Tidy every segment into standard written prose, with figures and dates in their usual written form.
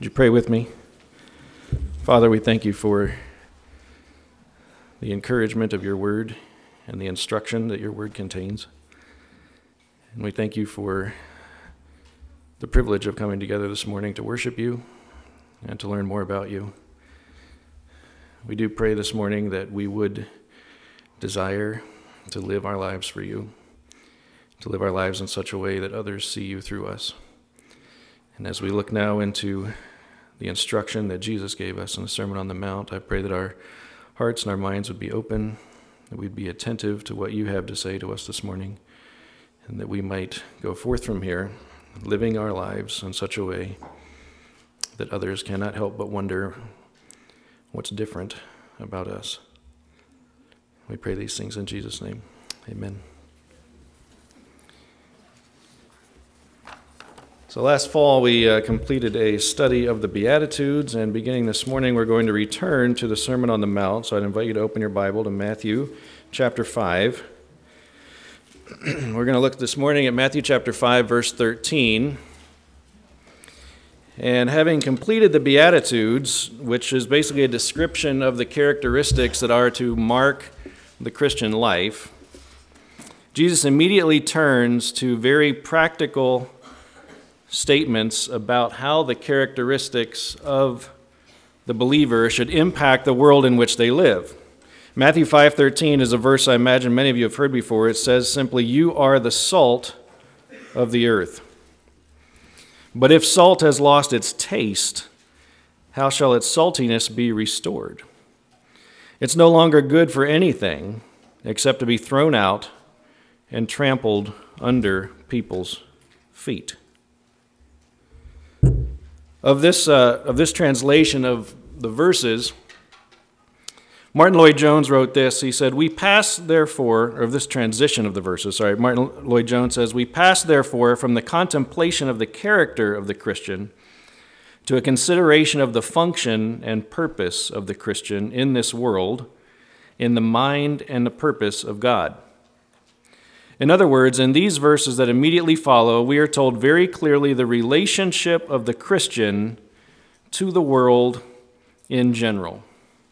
Would you pray with me? Father, we thank you for the encouragement of your word and the instruction that your word contains. And we thank you for the privilege of coming together this morning to worship you and to learn more about you. We do pray this morning that we would desire to live our lives for you, to live our lives in such a way that others see you through us. And as we look now into the instruction that Jesus gave us in the Sermon on the Mount, I pray that our hearts and our minds would be open, that we'd be attentive to what you have to say to us this morning, and that we might go forth from here living our lives in such a way that others cannot help but wonder what's different about us. We pray these things in Jesus' name. Amen. So last fall we completed a study of the Beatitudes, and beginning this morning we're going to return to the Sermon on the Mount. So I'd invite you to open your Bible to Matthew chapter 5. We're going to look this morning at Matthew chapter 5, verse 13. And having completed the Beatitudes, which is basically a description of the characteristics that are to mark the Christian life, Jesus immediately turns to very practical statements about how the characteristics of the believer should impact the world in which they live. Matthew 5:13 is a verse I imagine many of you have heard before. It says simply, "You are the salt of the earth. But if salt has lost its taste, how shall its saltiness be restored? It's no longer good for anything except to be thrown out and trampled under people's feet." Of this translation of the verses, Martin Lloyd-Jones wrote this. He said, of this transition of the verses, Martin Lloyd-Jones says, "We pass, therefore, from the contemplation of the character of the Christian to a consideration of the function and purpose of the Christian in this world, in the mind and the purpose of God." In other words, in these verses that immediately follow, we are told very clearly the relationship of the Christian to the world in general.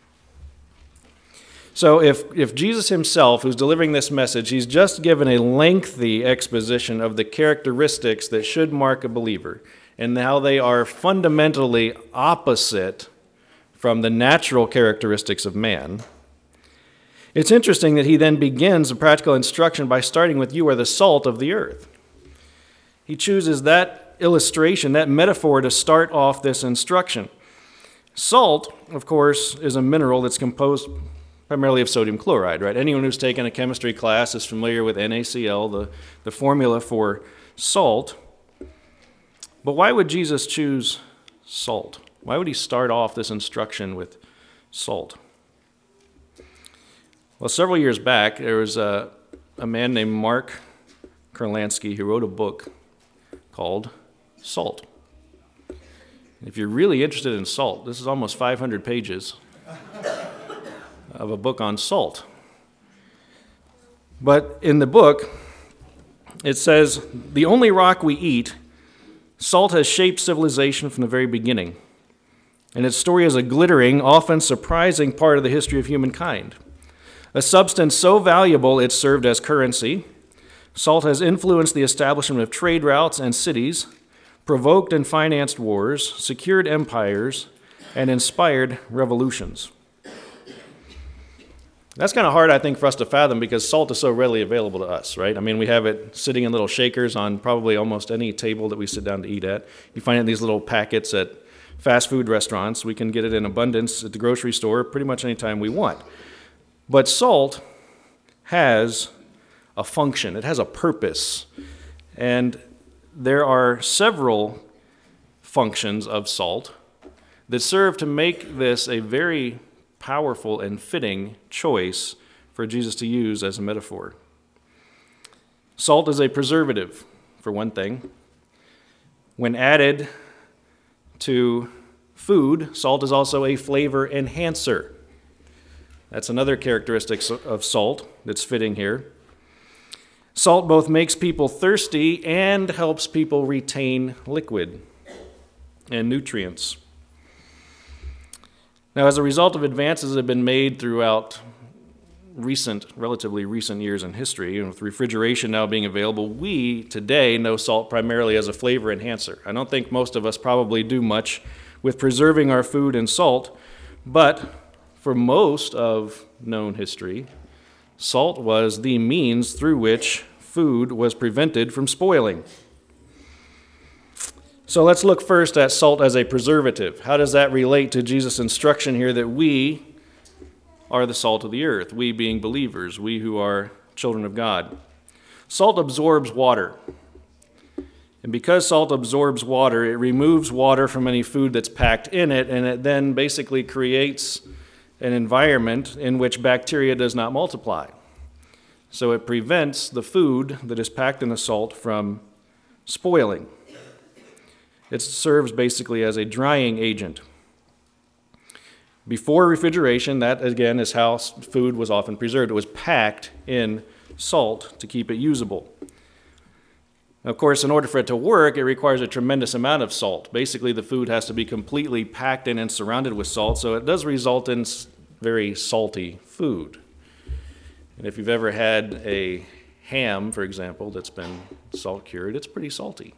So if Jesus himself, who's delivering this message, he's just given a lengthy exposition of the characteristics that should mark a believer and how they are fundamentally opposite from the natural characteristics of man, it's interesting that he then begins the practical instruction by starting with, "You are the salt of the earth." He chooses that illustration, that metaphor, to start off this instruction. Salt, of course, is a mineral that's composed primarily of sodium chloride, right? Anyone who's taken a chemistry class is familiar with NaCl, the formula for salt. But why would Jesus choose salt? Why would he start off this instruction with salt? Well, several years back, there was a man named Mark Kurlansky who wrote a book called Salt. If you're really interested in salt, this is almost 500 pages of a book on salt. But in the book, it says, "The only rock we eat, salt has shaped civilization from the very beginning, and its story is a glittering, often surprising part of the history of humankind. A substance so valuable it served as currency, salt has influenced the establishment of trade routes and cities, provoked and financed wars, secured empires, and inspired revolutions." That's kind of hard, I think, for us to fathom because salt is so readily available to us, right? I mean, we have it sitting in little shakers on probably almost any table that we sit down to eat at. You find it in these little packets at fast food restaurants. We can get it in abundance at the grocery store pretty much any time we want. But salt has a function. It has a purpose. And there are several functions of salt that serve to make this a very powerful and fitting choice for Jesus to use as a metaphor. Salt is a preservative, for one thing. When added to food, salt is also a flavor enhancer. That's another characteristic of salt that's fitting here. Salt both makes people thirsty and helps people retain liquid and nutrients. Now, as a result of advances that have been made throughout relatively recent years in history, and with refrigeration now being available, we today know salt primarily as a flavor enhancer. I don't think most of us probably do much with preserving our food in salt, but for most of known history, salt was the means through which food was prevented from spoiling. So let's look first at salt as a preservative. How does that relate to Jesus' instruction here that we are the salt of the earth, we being believers, we who are children of God? Salt absorbs water. And because salt absorbs water, it removes water from any food that's packed in it, and it then basically creates an environment in which bacteria does not multiply. So it prevents the food that is packed in the salt from spoiling. It serves basically as a drying agent. Before refrigeration, that again is how food was often preserved. It was packed in salt to keep it usable. Of course, in order for it to work, it requires a tremendous amount of salt. Basically, the food has to be completely packed in and surrounded with salt, so it does result in very salty food. And if you've ever had a ham, for example, that's been salt cured, it's pretty salty.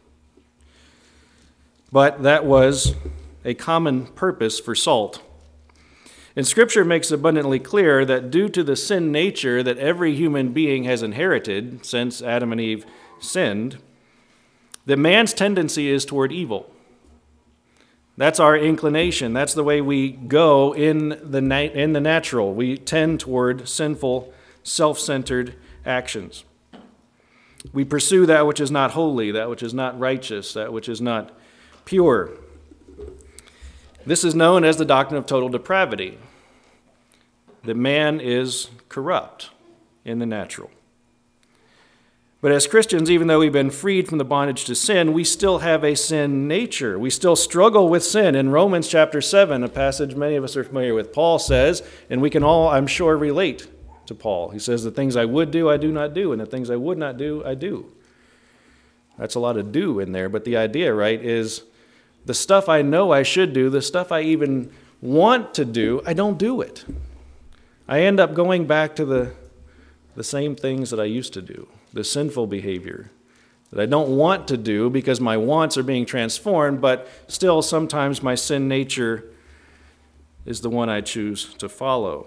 But that was a common purpose for salt. And Scripture makes abundantly clear that due to the sin nature that every human being has inherited since Adam and Eve sinned, that man's tendency is toward evil. That's our inclination. That's the way we go in the natural. We tend toward sinful, self-centered actions. We pursue that which is not holy, that which is not righteous, that which is not pure. This is known as the doctrine of total depravity, that man is corrupt in the natural. But as Christians, even though we've been freed from the bondage to sin, we still have a sin nature. We still struggle with sin. In Romans chapter 7, a passage many of us are familiar with, Paul says, and we can all, I'm sure, relate to Paul. He says, the things I would do, I do not do, and the things I would not do, I do. That's a lot of do in there, but the idea, right, is the stuff I know I should do, the stuff I even want to do, I don't do it. I end up going back to the same things that I used to do, the sinful behavior that I don't want to do because my wants are being transformed, but still sometimes my sin nature is the one I choose to follow.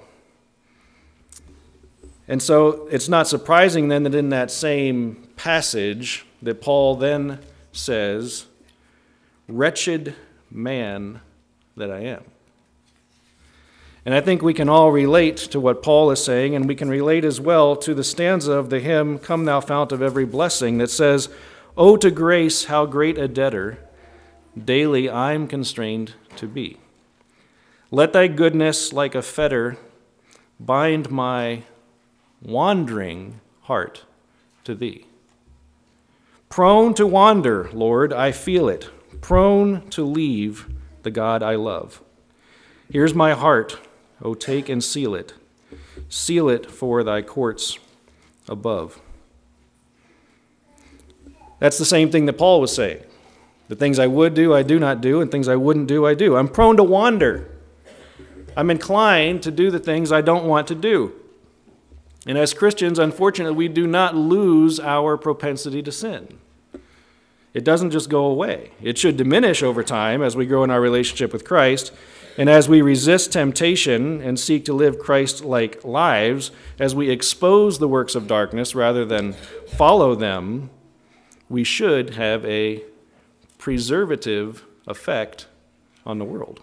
And so it's not surprising then that in that same passage that Paul then says, "Wretched man that I am." And I think we can all relate to what Paul is saying, and we can relate as well to the stanza of the hymn, "Come Thou Fount of Every Blessing," that says, "Oh, to grace, how great a debtor daily I'm constrained to be. Let Thy goodness like a fetter bind my wandering heart to Thee. Prone to wander, Lord, I feel it, prone to leave the God I love. Here's my heart, O take and seal it for Thy courts above." That's the same thing that Paul was saying. The things I would do, I do not do, and things I wouldn't do, I do. I'm prone to wander. I'm inclined to do the things I don't want to do. And as Christians, unfortunately, we do not lose our propensity to sin. It doesn't just go away. It should diminish over time as we grow in our relationship with Christ, and as we resist temptation and seek to live Christ-like lives, as we expose the works of darkness rather than follow them, we should have a preservative effect on the world.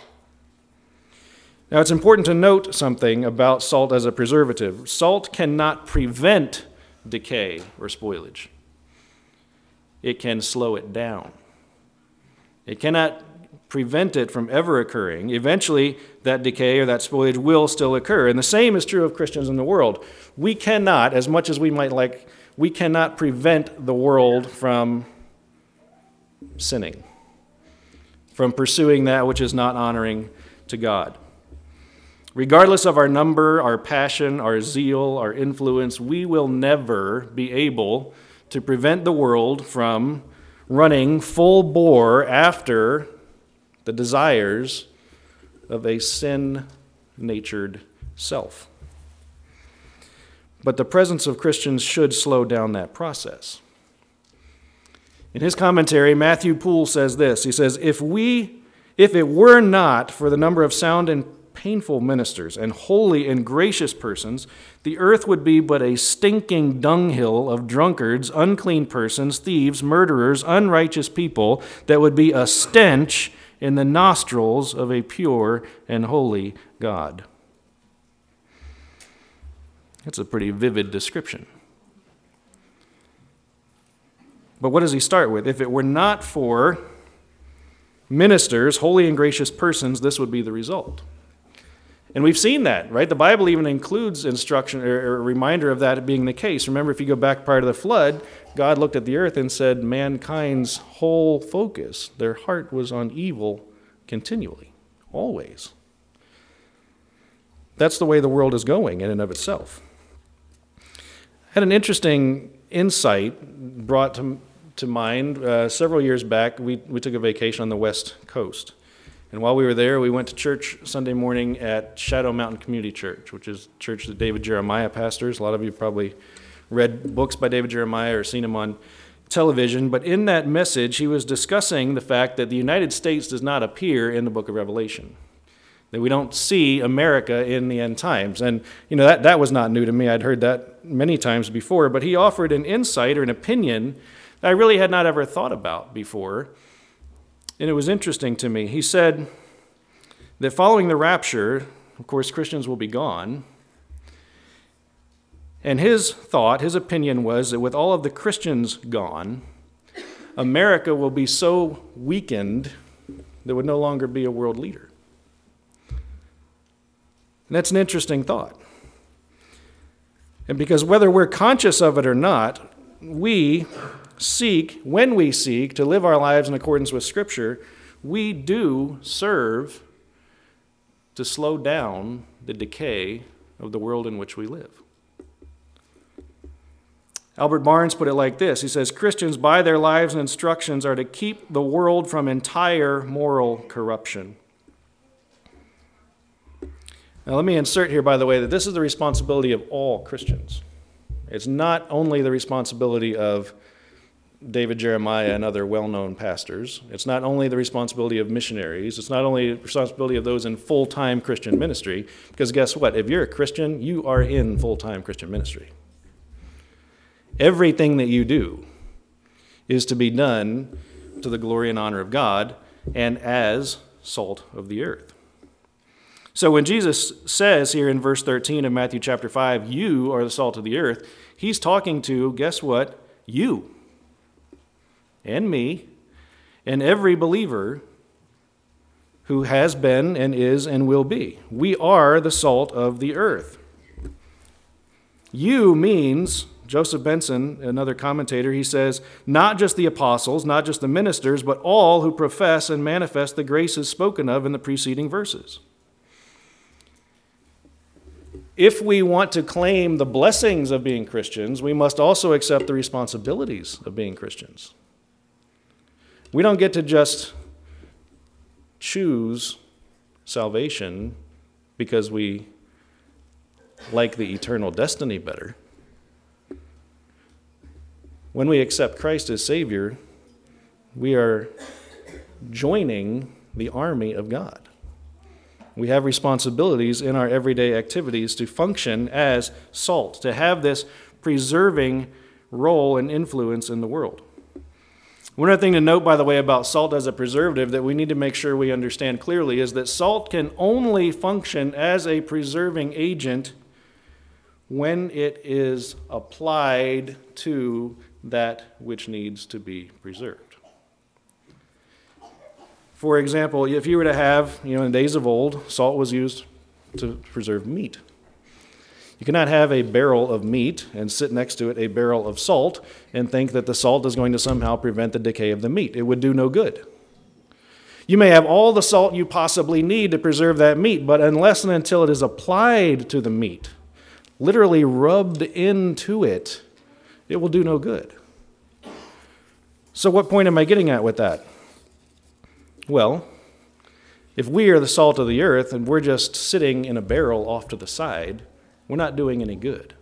Now, it's important to note something about salt as a preservative. Salt cannot prevent decay or spoilage. It can slow it down. It cannot prevent it from ever occurring. Eventually, that decay or that spoilage will still occur. And the same is true of Christians in the world. We cannot, as much as we might like, we cannot prevent the world from sinning, from pursuing that which is not honoring to God. Regardless of our number, our passion, our zeal, our influence, we will never be able to prevent the world from running full bore after the desires of a sin-natured self. But the presence of Christians should slow down that process. In his commentary, Matthew Poole says this. He says, if it were not for the number of sound and painful ministers and holy and gracious persons, the earth would be but a stinking dunghill of drunkards, unclean persons, thieves, murderers, unrighteous people that would be a stench in the nostrils of a pure and holy God. That's a pretty vivid description. But what does he start with? If it were not for ministers, holy and gracious persons, this would be the result. And we've seen that, right? The Bible even includes instruction or a reminder of that being the case. Remember, if you go back prior to the flood, God looked at the earth and said mankind's whole focus, their heart was on evil continually, always. That's the way the world is going in and of itself. I had an interesting insight brought to mind. Several years back, we took a vacation on the West Coast. And while we were there, we went to church Sunday morning at Shadow Mountain Community Church, which is a church that David Jeremiah pastors. A lot of you probably read books by David Jeremiah or seen him on television. But in that message, he was discussing the fact that the United States does not appear in the book of Revelation, that we don't see America in the end times. And, that was not new to me. I'd heard that many times before. But he offered an insight or an opinion that I really had not ever thought about before. And it was interesting to me. He said that following the rapture, of course, Christians will be gone. And his opinion was that with all of the Christians gone, America will be so weakened there would no longer be a world leader. And that's an interesting thought. And because whether we're conscious of it or not, when we seek to live our lives in accordance with Scripture, we do serve to slow down the decay of the world in which we live. Albert Barnes put it like this. He says, Christians, by their lives and instructions, are to keep the world from entire moral corruption. Now, let me insert here, by the way, that this is the responsibility of all Christians. It's not only the responsibility of David Jeremiah and other well-known pastors. It's not only the responsibility of missionaries. It's not only the responsibility of those in full-time Christian ministry, because guess what? If you're a Christian, you are in full-time Christian ministry. Everything that you do is to be done to the glory and honor of God and as salt of the earth. So when Jesus says here in verse 13 of Matthew chapter 5, you are the salt of the earth, he's talking to, guess what? You and me and every believer who has been and is and will be. We are the salt of the earth. You means, Joseph Benson, another commentator, he says, not just the apostles, not just the ministers, but all who profess and manifest the graces spoken of in the preceding verses. If we want to claim the blessings of being Christians, we must also accept the responsibilities of being Christians. We don't get to just choose salvation because we like the eternal destiny better. When we accept Christ as Savior, we are joining the army of God. We have responsibilities in our everyday activities to function as salt, to have this preserving role and influence in the world. One other thing to note, by the way, about salt as a preservative that we need to make sure we understand clearly is that salt can only function as a preserving agent when it is applied to that which needs to be preserved. For example, if you were to have, in the days of old, salt was used to preserve meat. You cannot have a barrel of meat and sit next to it a barrel of salt and think that the salt is going to somehow prevent the decay of the meat. It would do no good. You may have all the salt you possibly need to preserve that meat, but unless and until it is applied to the meat, literally rubbed into it, it will do no good. So what point am I getting at with that? Well, If we are the salt of the earth and we're just sitting in a barrel off to the side, we're not doing any good.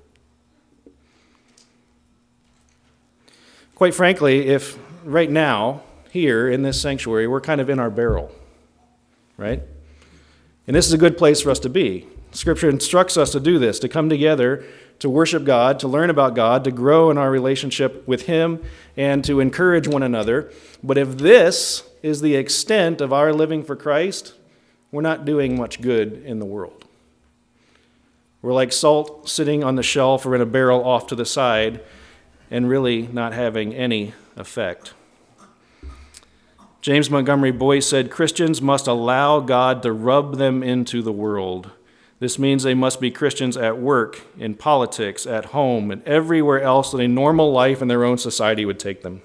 Quite frankly, if right now, here in this sanctuary, we're kind of in our barrel, right? And this is a good place for us to be. Scripture instructs us to do this, to come together, to worship God, to learn about God, to grow in our relationship with Him, and to encourage one another. But if this is the extent of our living for Christ, we're not doing much good in the world. We're like salt sitting on the shelf or in a barrel off to the side and really not having any effect. James Montgomery Boyce said, Christians must allow God to rub them into the world. This means they must be Christians at work, in politics, at home, and everywhere else that a normal life in their own society would take them.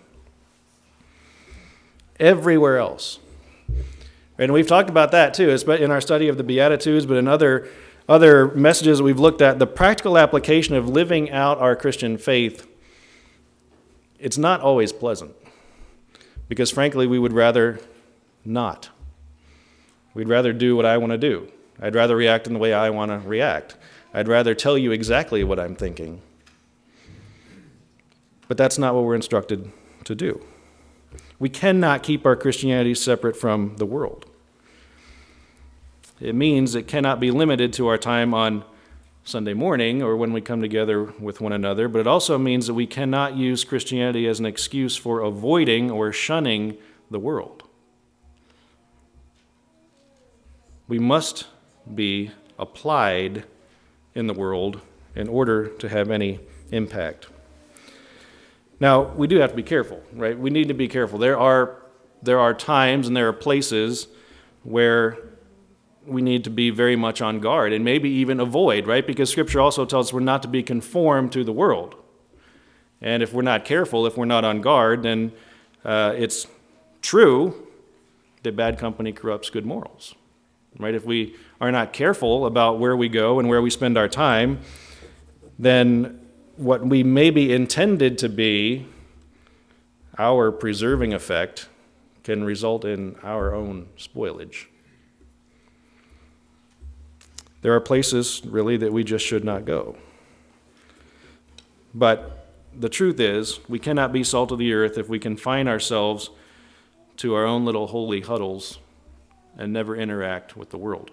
Everywhere else. And we've talked about that too, in our study of the Beatitudes, but in other messages that we've looked at, the practical application of living out our Christian faith, it's not always pleasant. Because frankly, we would rather not. We'd rather do what I want to do. I'd rather react in the way I want to react. I'd rather tell you exactly what I'm thinking. But that's not what we're instructed to do. We cannot keep our Christianity separate from the world. It means it cannot be limited to our time on Sunday morning or when we come together with one another, but it also means that we cannot use Christianity as an excuse for avoiding or shunning the world. We must be applied in the world in order to have any impact. Now, we do have to be careful, right? We need to be careful. There are times and there are places where we need to be very much on guard and maybe even avoid, right? Because Scripture also tells us we're not to be conformed to the world. And if we're not careful, if we're not on guard, then it's true that bad company corrupts good morals, right? If we are not careful about where we go and where we spend our time, then what we may be intended to be our preserving effect can result in our own spoilage. There are places, really, that we just should not go. But the truth is, we cannot be salt of the earth if we confine ourselves to our own little holy huddles and never interact with the world.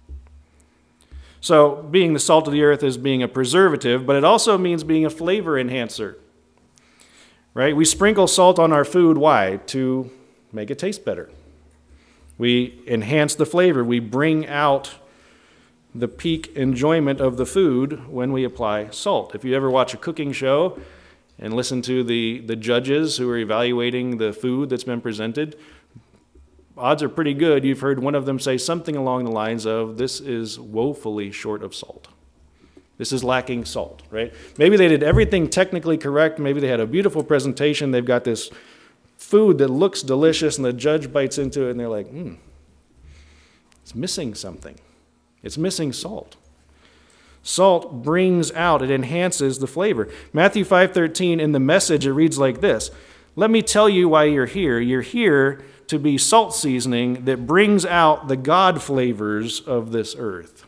So, being the salt of the earth is being a preservative, but it also means being a flavor enhancer. Right? We sprinkle salt on our food. Why? To make it taste better. We enhance the flavor. We bring out the peak enjoyment of the food when we apply salt. If you ever watch a cooking show and listen to the judges who are evaluating the food that's been presented, odds are pretty good you've heard one of them say something along the lines of, this is woefully short of salt. This is lacking salt, right? Maybe they did everything technically correct. Maybe they had a beautiful presentation. They've got this food that looks delicious, and the judge bites into it, and they're like, it's missing something. It's missing salt. Salt brings out, it enhances the flavor. Matthew 5:13 in the Message, it reads like this: let me tell you why you're here. You're here to be salt seasoning that brings out the God flavors of this earth.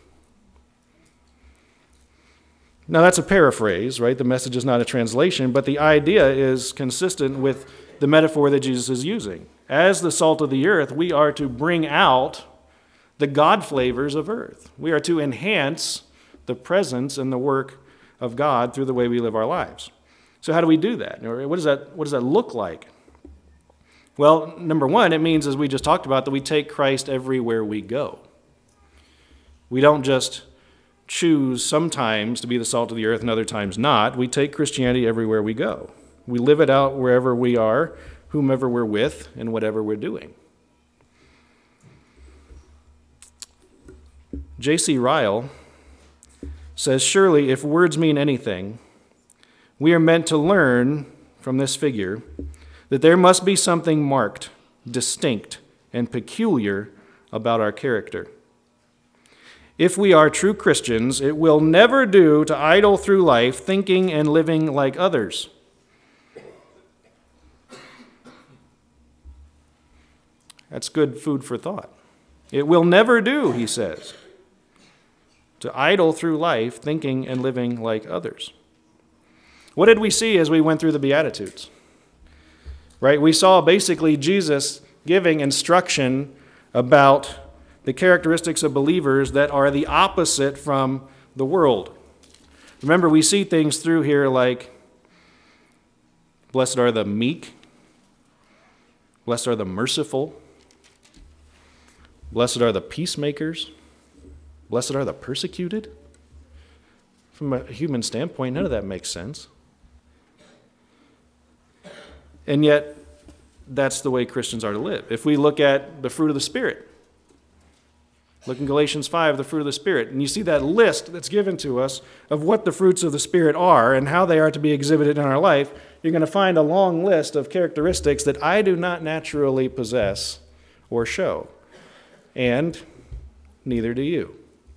Now that's a paraphrase, right? The Message is not a translation, but the idea is consistent with the metaphor that Jesus is using. As the salt of the earth, we are to bring out the God flavors of earth. We are to enhance the presence and the work of God through the way we live our lives. So how do we do that? Or what does that look like? Well, number one, it means, as we just talked about, that we take Christ everywhere we go. We don't just choose sometimes to be the salt of the earth and other times not. We take Christianity everywhere we go. We live it out wherever we are, whomever we're with, and whatever we're doing. J.C. Ryle says, surely if words mean anything, we are meant to learn from this figure that there must be something marked, distinct, and peculiar about our character. If we are true Christians, it will never do to idle through life thinking and living like others. That's good food for thought. It will never do, he says, to idle through life thinking and living like others. What did we see as we went through the Beatitudes? Right? We saw basically Jesus giving instruction about the characteristics of believers that are the opposite from the world. Remember, we see things through here like, blessed are the meek, blessed are the merciful, blessed are the peacemakers, blessed are the persecuted. From a human standpoint, none of that makes sense. And yet, that's the way Christians are to live. If we look at the fruit of the Spirit, look in Galatians 5, the fruit of the Spirit, and you see that list that's given to us of what the fruits of the Spirit are and how they are to be exhibited in our life, you're going to find a long list of characteristics that I do not naturally possess or show. And neither do you.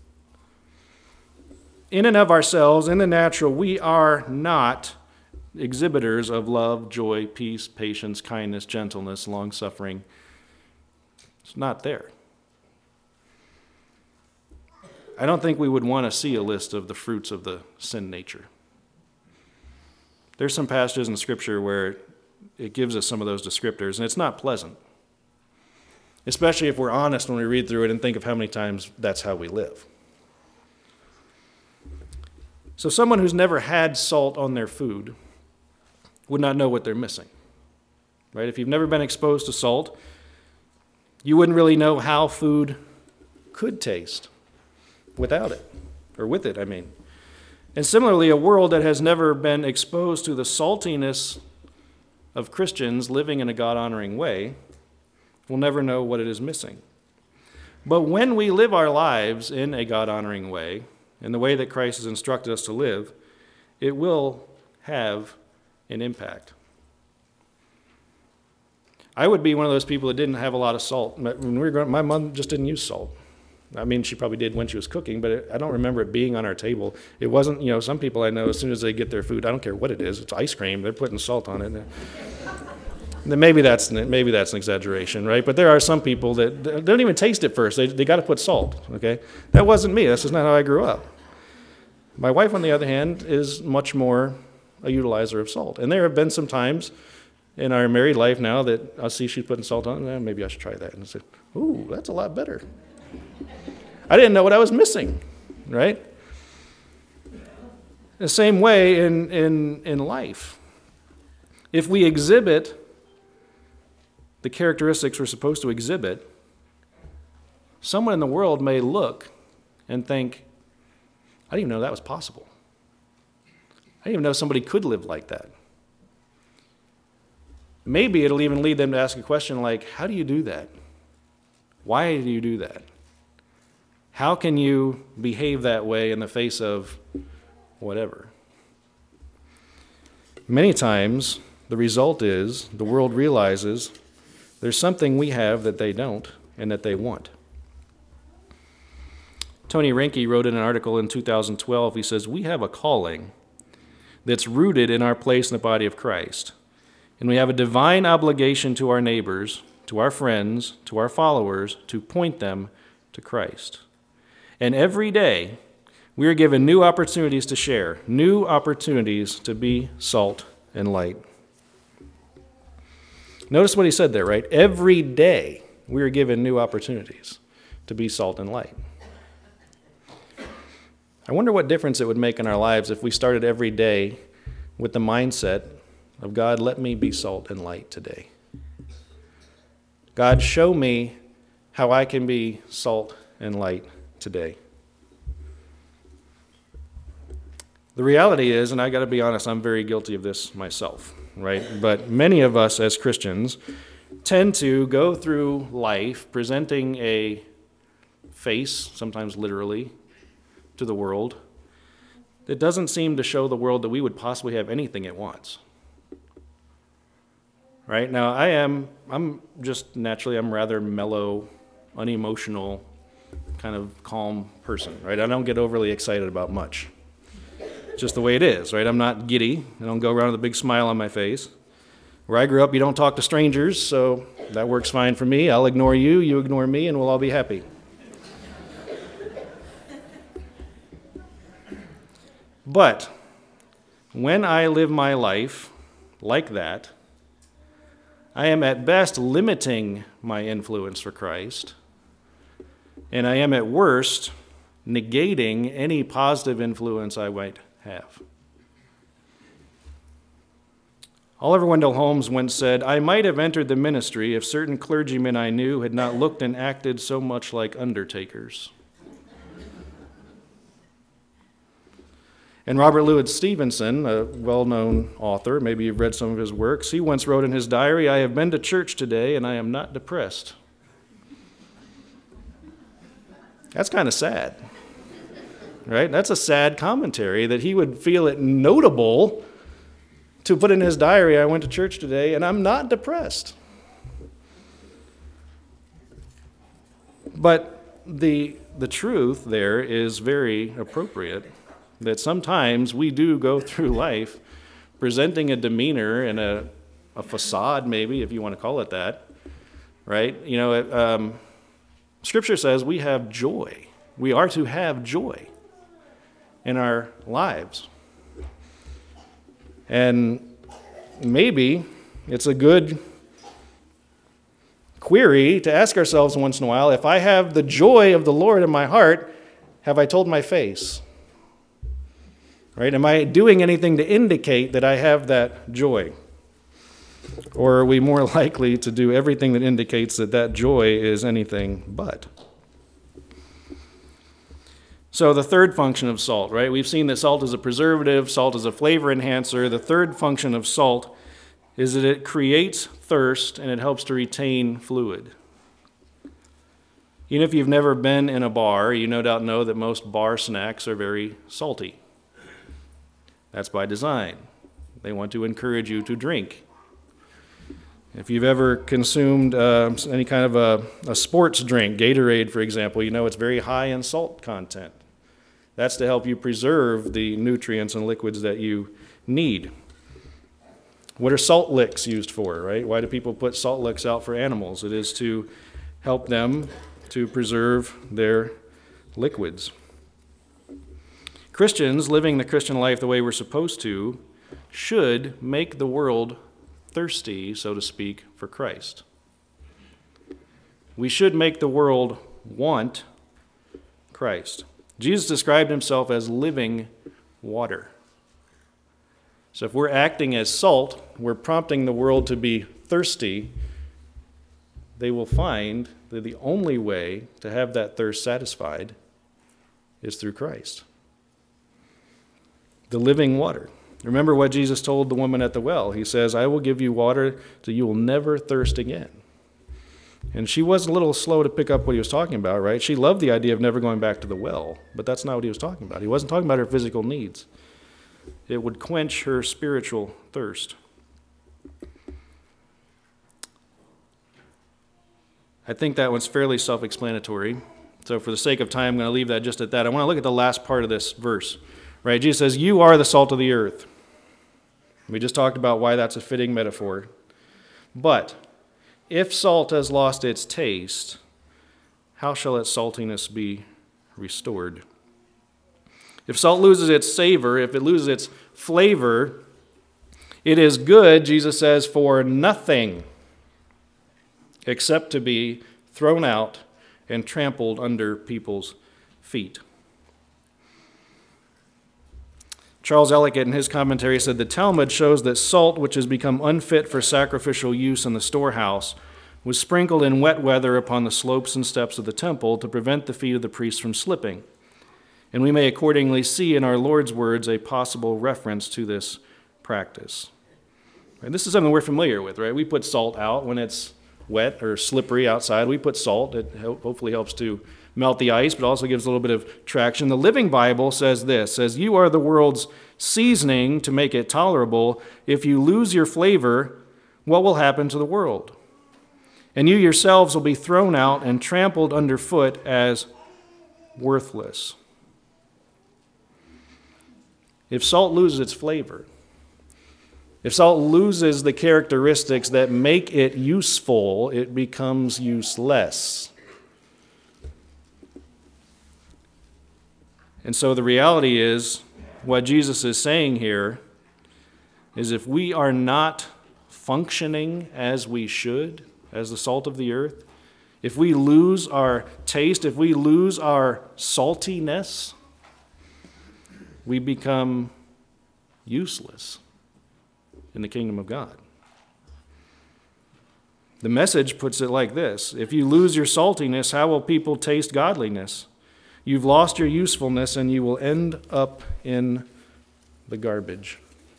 In and of ourselves, in the natural, we are not exhibitors of love, joy, peace, patience, kindness, gentleness, long-suffering. It's not there. I don't think we would want to see a list of the fruits of the sin nature. There's some passages in Scripture where it gives us some of those descriptors, and it's not pleasant. Especially if we're honest when we read through it and think of how many times that's how we live. So someone who's never had salt on their food would not know what they're missing. Right? If you've never been exposed to salt, you wouldn't really know how food could taste without it, or with it, I mean. And similarly, a world that has never been exposed to the saltiness of Christians living in a God-honoring way will never know what it is missing. But when we live our lives in a God-honoring way, in the way that Christ has instructed us to live, it will have an impact. I would be one of those people that didn't have a lot of salt. When we were growing up, my mom just didn't use salt. I mean, she probably did when she was cooking, but I don't remember it being on our table. It wasn't, some people I know, as soon as they get their food, I don't care what it is, it's ice cream, they're putting salt on it. Then maybe that's an exaggeration, right? But there are some people that they don't even taste it first. They got to put salt, okay? That wasn't me. That's just not how I grew up. My wife, on the other hand, is much more a utilizer of salt. And there have been some times in our married life now that I'll see she's putting salt on, maybe I should try that. And I said, ooh, that's a lot better. I didn't know what I was missing, right? The same way in life. If we exhibit the characteristics we're supposed to exhibit, someone in the world may look and think, I didn't even know that was possible. I didn't even know somebody could live like that. Maybe it'll even lead them to ask a question like, how do you do that? Why do you do that? How can you behave that way in the face of whatever? Many times, the result is the world realizes there's something we have that they don't and that they want. Tony Reinke wrote in an article in 2012, he says, we have a calling that's rooted in our place in the body of Christ. And we have a divine obligation to our neighbors, to our friends, to our followers, to point them to Christ. And every day, we are given new opportunities to share, new opportunities to be salt and light. Notice what he said there, right? Every day, we are given new opportunities to be salt and light. I wonder what difference it would make in our lives if we started every day with the mindset of, God, let me be salt and light today. God, show me how I can be salt and light today. The reality is, and I got to be honest, I'm very guilty of this myself, right? But many of us as Christians tend to go through life presenting a face, sometimes literally, to the world that doesn't seem to show the world that we would possibly have anything it wants. Right? Now, I'm rather mellow, unemotional, kind of calm person, right? I don't get overly excited about much. It's just the way it is, right? I'm not giddy. I don't go around with a big smile on my face. Where I grew up, you don't talk to strangers, so That works fine for me. I'll ignore you, you ignore me, and we'll all be happy. But when I live my life like that, I am at best limiting my influence for Christ, and I am at worst negating any positive influence I might have. Oliver Wendell Holmes once said, "I might have entered the ministry if certain clergymen I knew had not looked and acted so much like undertakers." And Robert Louis Stevenson, a well-known author, maybe you've read some of his works, he once wrote in his diary, "I have been to church today and I am not depressed." That's kind of sad, right? That's a sad commentary that he would feel it notable to put in his diary, "I went to church today and I'm not depressed." But the truth there is very appropriate, that sometimes we do go through life presenting a demeanor and a facade, maybe, if you want to call it that, right? Scripture says we have joy. We are to have joy in our lives. And maybe it's a good query to ask ourselves once in a while, if I have the joy of the Lord in my heart, have I told my face? Right? Am I doing anything to indicate that I have that joy? Or are we more likely to do everything that indicates that that joy is anything but? So the third function of salt, right? We've seen that salt is a preservative, salt is a flavor enhancer. The third function of salt is that it creates thirst and it helps to retain fluid. Even if you've never been in a bar, you no doubt know that most bar snacks are very salty. That's by design. They want to encourage you to drink. If you've ever consumed any kind of a sports drink, Gatorade, for example, you know it's very high in salt content. That's to help you preserve the nutrients and liquids that you need. What are salt licks used for, right? Why do people put salt licks out for animals? It is to help them to preserve their liquids. Christians living the Christian life the way we're supposed to should make the world thirsty, so to speak, for Christ. We should make the world want Christ. Jesus described himself as living water. So if we're acting as salt, we're prompting the world to be thirsty, they will find that the only way to have that thirst satisfied is through Christ. The living water. Remember what Jesus told the woman at the well. He says, "I will give you water so you will never thirst again." And she was a little slow to pick up what he was talking about, right? She loved the idea of never going back to the well, but that's not what he was talking about. He wasn't talking about her physical needs. It would quench her spiritual thirst. I think that one's fairly self-explanatory. So for the sake of time, I'm going to leave that just at that. I want to look at the last part of this verse. Right? Jesus says, "You are the salt of the earth." We just talked about why that's a fitting metaphor. But if salt has lost its taste, how shall its saltiness be restored? If salt loses its savor, if it loses its flavor, it is good, Jesus says, for nothing except to be thrown out and trampled under people's feet. Charles Ellicott, in his commentary, said, "The Talmud shows that salt, which has become unfit for sacrificial use in the storehouse, was sprinkled in wet weather upon the slopes and steps of the temple to prevent the feet of the priests from slipping. And we may accordingly see in our Lord's words a possible reference to this practice." And this is something we're familiar with, right? We put salt out when it's wet or slippery outside. We put salt. It hopefully helps to melt the ice, but also gives a little bit of traction. The Living Bible says this, says, "You are the world's seasoning to make it tolerable. If you lose your flavor, what will happen to the world? And you yourselves will be thrown out and trampled underfoot as worthless." If salt loses its flavor, If salt loses the characteristics that make it useful, it becomes useless. And so the reality is, what Jesus is saying here is if we are not functioning as we should, as the salt of the earth, if we lose our taste, if we lose our saltiness, we become useless in the kingdom of God. The Message puts it like this: if you lose your saltiness, how will people taste godliness? You've lost your usefulness and you will end up in the garbage.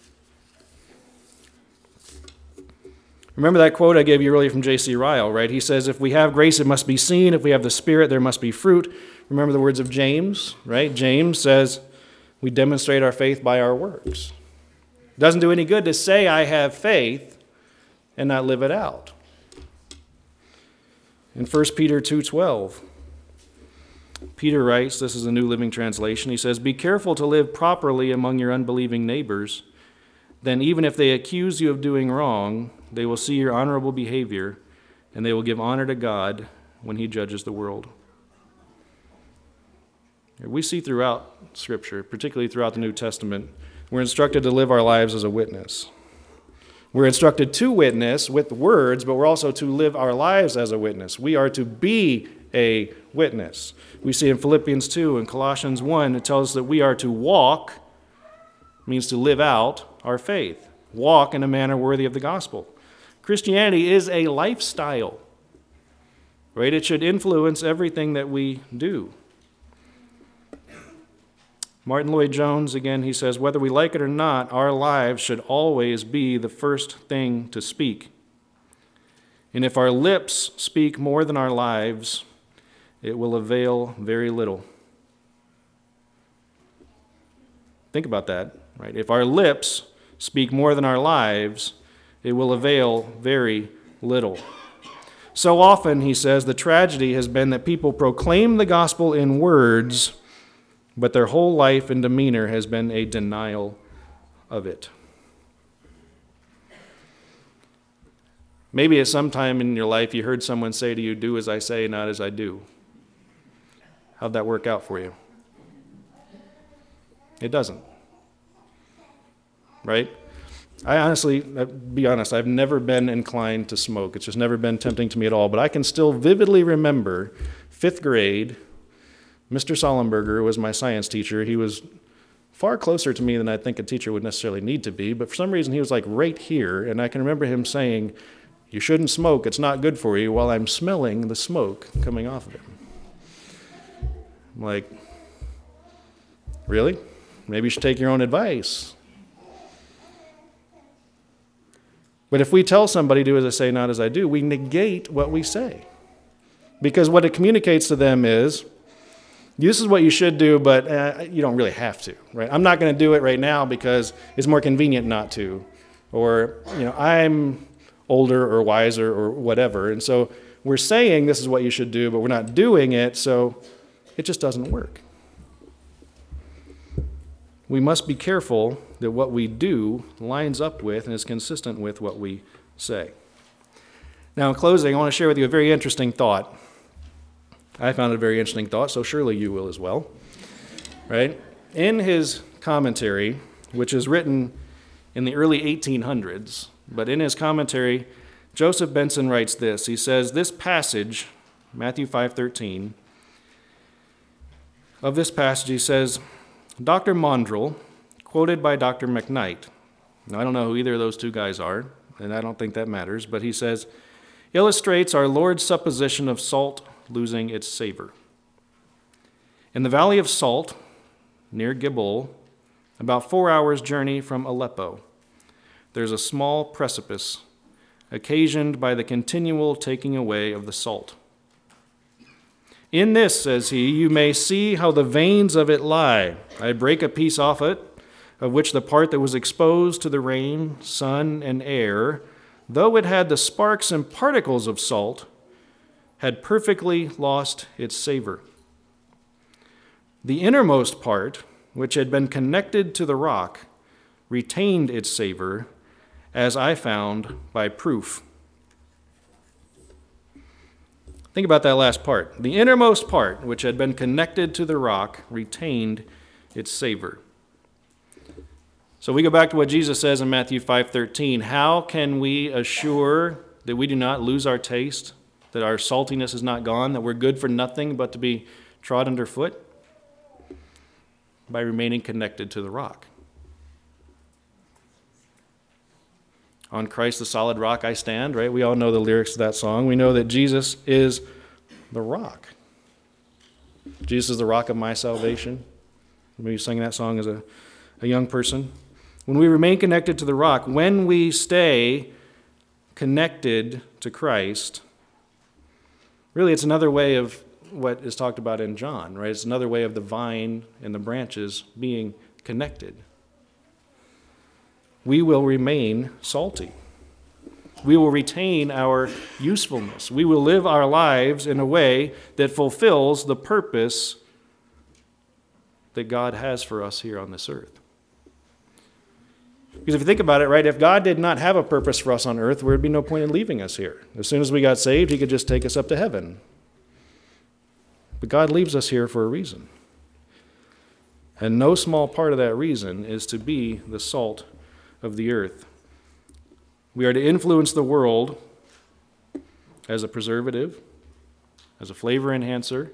Remember that quote I gave you earlier from J.C. Ryle, right? He says, if we have grace, it must be seen. If we have the Spirit, there must be fruit. Remember the words of James, right? James says, we demonstrate our faith by our works. It doesn't do any good to say I have faith and not live it out. In 1 Peter 2:12, Peter writes, this is a New Living Translation, he says, be careful to live properly among your unbelieving neighbors. Then even if they accuse you of doing wrong, they will see your honorable behavior, and they will give honor to God when he judges the world. We see throughout Scripture, particularly throughout the New Testament, we're instructed to live our lives as a witness. We're instructed to witness with words, but we're also to live our lives as a witness. We are to be a witness. We see in Philippians 2 and Colossians 1, it tells us that we are to walk, means to live out our faith. Walk in a manner worthy of the gospel. Christianity is a lifestyle, right? It should influence everything that we do. Martin Lloyd-Jones, again, he says, whether we like it or not, our lives should always be the first thing to speak. And if our lips speak more than our lives, it will avail very little. Think about that, right? If our lips speak more than our lives, it will avail very little. So often, he says, the tragedy has been that people proclaim the gospel in words, but their whole life and demeanor has been a denial of it. Maybe at some time in your life you heard someone say to you, do as I say, not as I do. How'd that work out for you? It doesn't. Right? I honestly, be honest, I've never been inclined to smoke. It's just never been tempting to me at all. But I can still vividly remember 5th grade, Mr. Sollenberger was my science teacher. He was far closer to me than I think a teacher would necessarily need to be. But for some reason, he was like right here. And I can remember him saying, you shouldn't smoke. It's not good for you, while I'm smelling the smoke coming off of it. I'm like, really? Maybe you should take your own advice. But if we tell somebody, do as I say, not as I do, we negate what we say. Because what it communicates to them is, this is what you should do, but you don't really have to, right? I'm not going to do it right now because it's more convenient not to. Or, I'm older or wiser or whatever. And so we're saying this is what you should do, but we're not doing it, so it just doesn't work. We must be careful that what we do lines up with and is consistent with what we say. Now, in closing, I want to share with you a very interesting thought. I found it a very interesting thought, so surely you will as well. Right? In his commentary, which is written in the early 1800s, but in his commentary, Joseph Benson writes this. He says, this passage, Matthew 5:13, of this passage, he says, Dr. Mondrel, quoted by Dr. McKnight. Now, I don't know who either of those two guys are, and I don't think that matters, but he says, illustrates our Lord's supposition of salt losing its savor. In the Valley of Salt, near Gibol, about 4 hours' journey from Aleppo, there's a small precipice occasioned by the continual taking away of the salt. In this, says he, you may see how the veins of it lie. I break a piece off it, of which the part that was exposed to the rain, sun, and air, though it had the sparks and particles of salt, had perfectly lost its savor. The innermost part, which had been connected to the rock, retained its savor, as I found by proof. Think about that last part. The innermost part, which had been connected to the rock, retained its savor. So we go back to what Jesus says in Matthew 5:13. How can we assure that we do not lose our taste, that our saltiness is not gone, that we're good for nothing but to be trod underfoot? By remaining connected to the rock. On Christ the solid rock I stand, right? We all know the lyrics to that song. We know that Jesus is the rock. Jesus is the rock of my salvation. Maybe you sang that song as a young person. When we remain connected to the rock, when we stay connected to Christ, really it's another way of what is talked about in John, right? It's another way of the vine and the branches being connected. We will remain salty. We will retain our usefulness. We will live our lives in a way that fulfills the purpose that God has for us here on this earth. Because if you think about it, right, if God did not have a purpose for us on earth, there would be no point in leaving us here. As soon as we got saved, he could just take us up to heaven. But God leaves us here for a reason. And no small part of that reason is to be the salt of the earth. We are to influence the world as a preservative, as a flavor enhancer,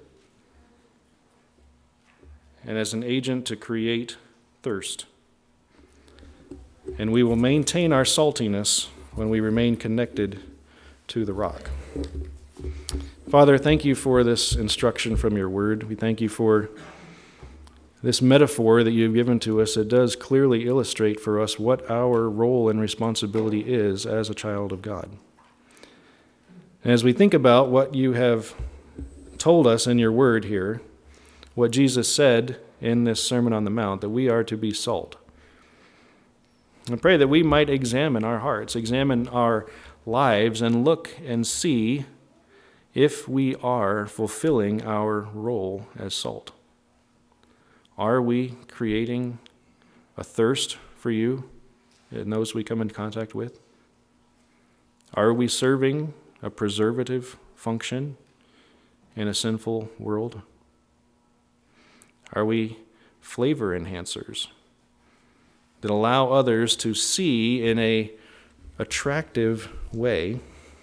and as an agent to create thirst. And we will maintain our saltiness when we remain connected to the rock. Father, thank you for this instruction from your word. We thank you for this metaphor that you've given to us. It does clearly illustrate for us what our role and responsibility is as a child of God. And as we think about what you have told us in your word here, what Jesus said in this Sermon on the Mount, that we are to be salt. I pray that we might examine our hearts, examine our lives, and look and see if we are fulfilling our role as salt. Are we creating a thirst for you in those we come in contact with? Are we serving a preservative function in a sinful world? Are we flavor enhancers that allow others to see in an attractive way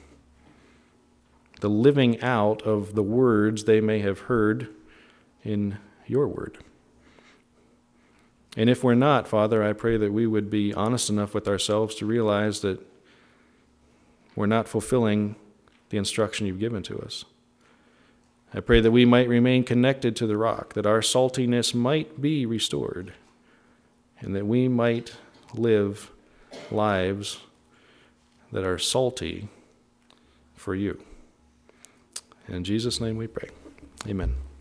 the living out of the words they may have heard in your word? And if we're not, Father, I pray that we would be honest enough with ourselves to realize that we're not fulfilling the instruction you've given to us. I pray that we might remain connected to the rock, that our saltiness might be restored, and that we might live lives that are salty for you. In Jesus' name we pray. Amen.